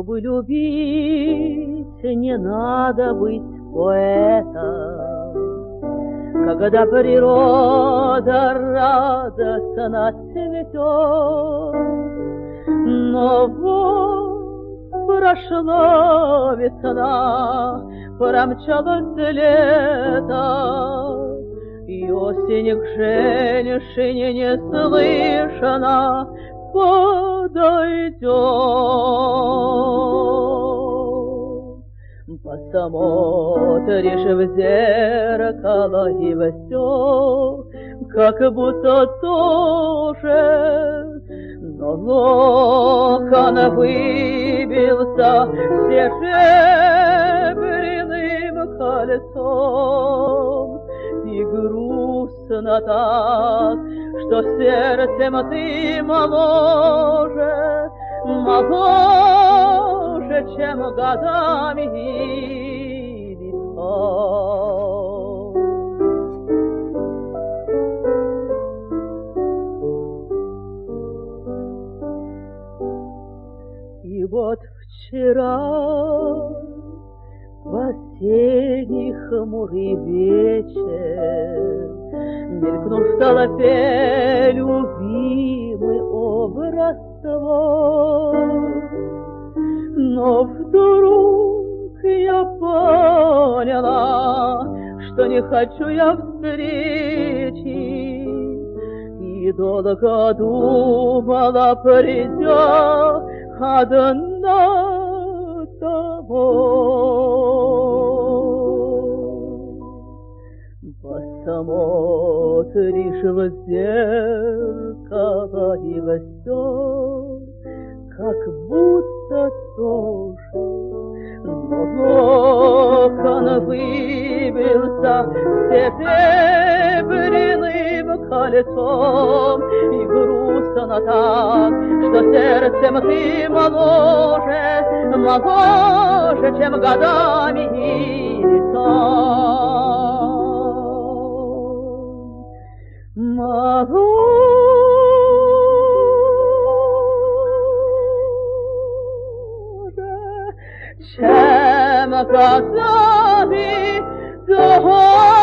Чтобы любить, не надо быть поэтом. Когда природа радостно цветет, но вот прошла весна, промчалось лето, и осень к женщине неслышно подойдет. Посмотришь в зеркало, и все как будто тоже, но локон выбился серебряным кольцом, и грустно так, что сердцем ты моложе, моложе, чем годами и лицом. И вот вчера, в осенний хмурый вечер, мелькнул в толпе любимый образ твой. Но вдруг я поняла, что не хочу я встречи, и долго думала, придя одна домой. Посмотришь в зеркало, и все как будто тоже, но локон выбился серебряным кольцом, и грустно так, что сердцем ты моложе, моложе, чем годами и лицом. Чем годами,